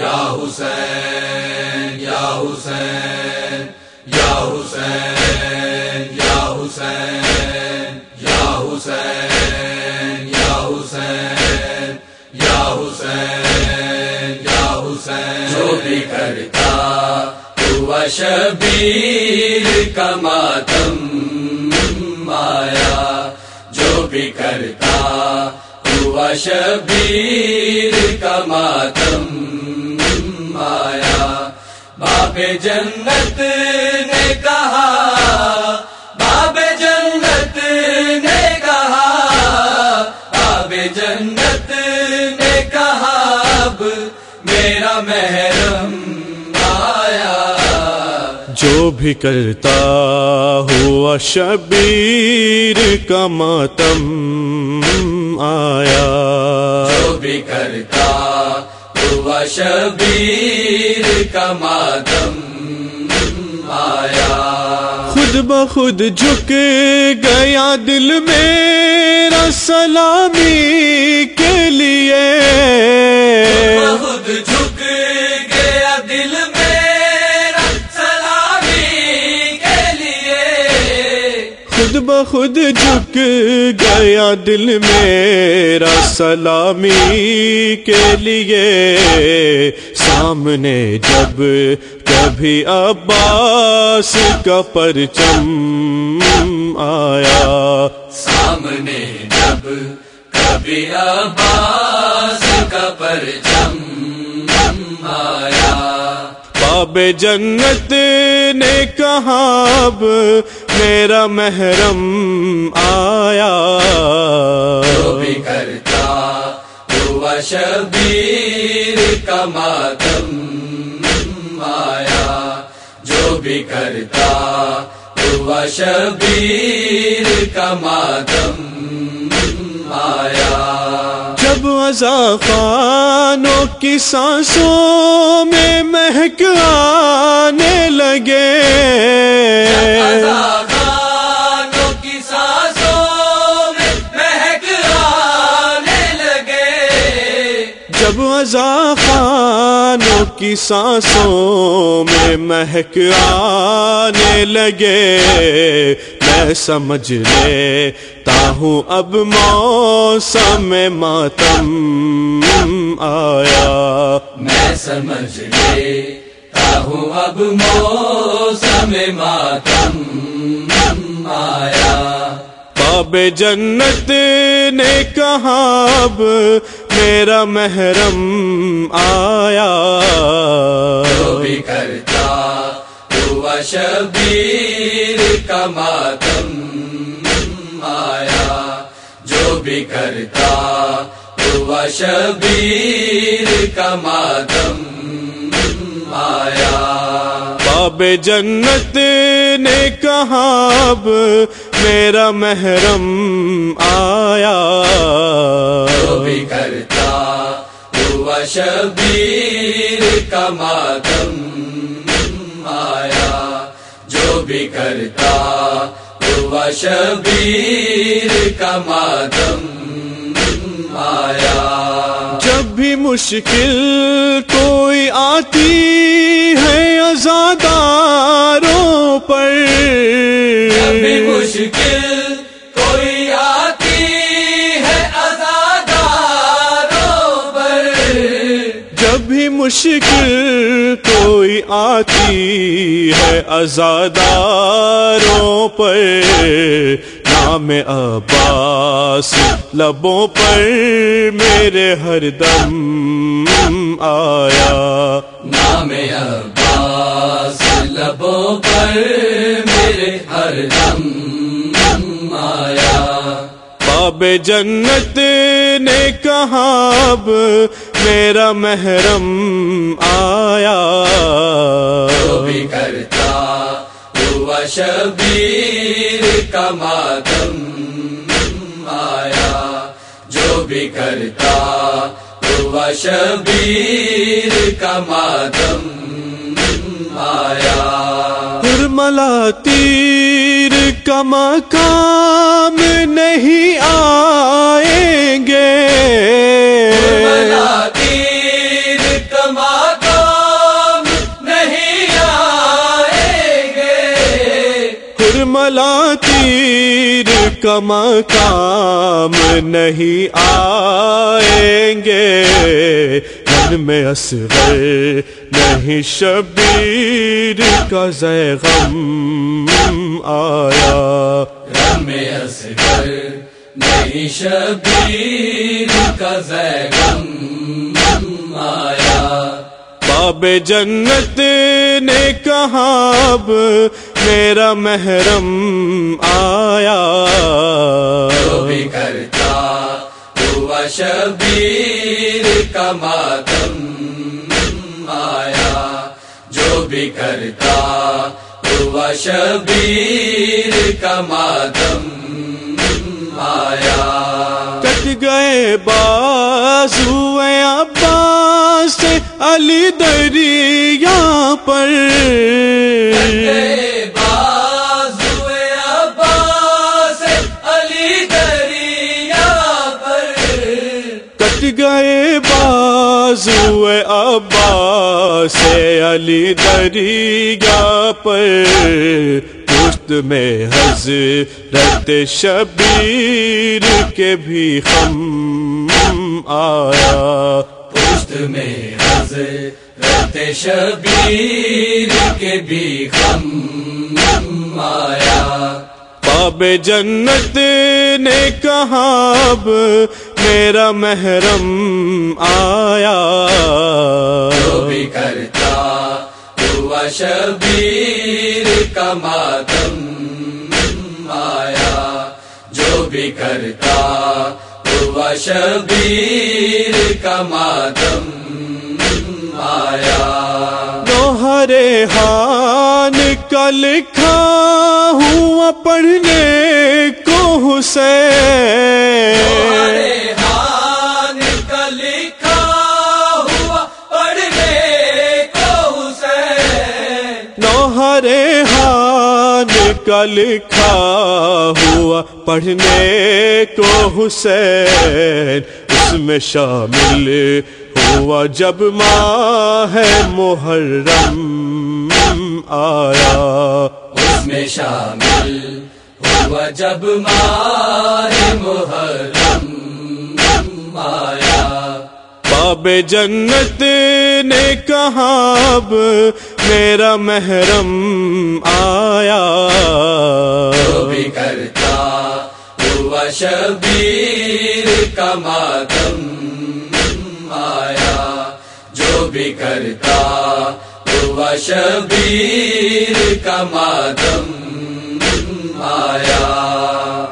یا حسین یا حسین یا حسین یا حسین یا حسین یا حسین یا حسین یا حسین جو بھی کرتا ہوا شبیر کا ماتم آیا، جو بھی کرتا ہوا شبیر کا ماتم آیا، باب جنت نے کہا، باب جنت نے کہا، باب جنت نے کہا اب میرا محرم آیا، جو بھی کرتا ہوا شبیر کا ماتم آیا، جو بھی کرتا ہوا شبیر کا ماتم آیا، خود بخود جھک گیا دل میرا سلامی کے لیے، خود جھک گیا دل میرا سلامی کے لیے، خود بخود جھک گیا دل میرا سلامی کے لیے، سامنے جب کبھی عباس کا پرچم آیا، سامنے جب کبھی عباس کا پرچم آیا، باب جنت نے کہا اب میرا محرم آیا، جو بھی کرتا ہوا شبیر کا ماتم آیا، جو بھی کرتا ہوا شبیر کا ماتم آیا، جب عزا خانوں کی سانسوں میں مہک آنے لگے، عزا خانوں کی سانسوں میں مہک آنے لگے، جب عزا خانوں کی سانسوں میں مہک آنے لگے، میں سمجھ لیتا ہوں اب موسم ماتم آیا، میں سمجھ لیتا ہوں اب موسم ماتم آیا، باب جنت نے کہا اب میرا محرم آیا، جو بھی کرتا ہوا شبیر کا ماتم آیا، جو بھی کرتا ہوا شبیر کا ماتم آیا، باب جنت نے کہا اب میرا محرم آیا، جو بھی کرتا ہوا شبیر کا ماتم آیا، جو بھی کرتا ہوا شبیر کا ماتم آیا، جب بھی مشکل کوئی آتی ہے عزاداروں پر، جب بھی مشکل کوئی آتی ہے عزاداروں پر، جب بھی مشکل کوئی آتی ہے عزاداروں پر، نام عباس لبوں پر میرے ہر دم آیا، نام عباس لبوں پر میرے ہر دم آیا، باب جنت نے کہا اب میرا محرم آیا، جو بھی کرتا ہوا شبیر کا ماتم آیا، جو بھی کرتا ہوا شبیر کا ماتم آیا، حرملہ تیر کا مقام نہیں آئیں گے، حرملہ تیر کا مقام حرملا تیر کا مقام نہیں آئیں گے، من میں اصغر نہیں شبیر کا زیغم آیا، غم اصغر نہیں شبیر کا زیغم آیا، باب جنت نے کہا اب میرا محرم آیا، جو بھی کرتا ہوا شبیر کا ماتم آیا، جو بھی کرتا ہوا شبیر کا ماتم آیا، کٹ گئے بازوئے عباس سے علی دریا پر، بازوئے عباس علی دریا پر، کٹ گئے بازوئے عباس سے علی دریا پر، پشت میں حضرت شبیر کے بھی خم آیا، پشت میں حضرت شبیر کے بھی غم آیا، باب جنت نے کہا اب میرا محرم آیا، جو بھی کرتا ہوا شبیر کا ماتم آیا، جو بھی کرتا ہوا شبیر کا ماتم آیا، گوہر خان کا لکھا ہوا پڑھنے کو حسین، خان کا لکھا ہوا پڑھنے کو حسین، گوہر خان کا لکھا ہوا پڑھنے کو حسین، اس میں شامل ہوا جب ماہ محرم آیا، اس میں شامل ہوا جب ماہ محرم آیا، باب جنت نے کہا اب میرا محرم آیا، جو بھی کرتا ہوا شبیر کا ماتم آیا، جو بھی کرتا ہوا شبیر کا ماتم آیا۔